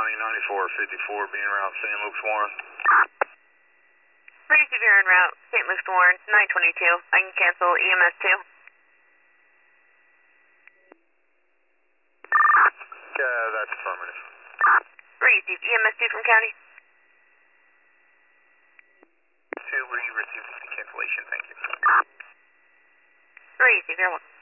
County 9454 being around St. Luke's Warren. Pretty severe en route, St. Luke's Warren, 922. I can cancel EMS 2. Yeah, that's affirmative. Receive EMS 2 from County. 2, we received the cancellation, thank you. Receive, you're welcome.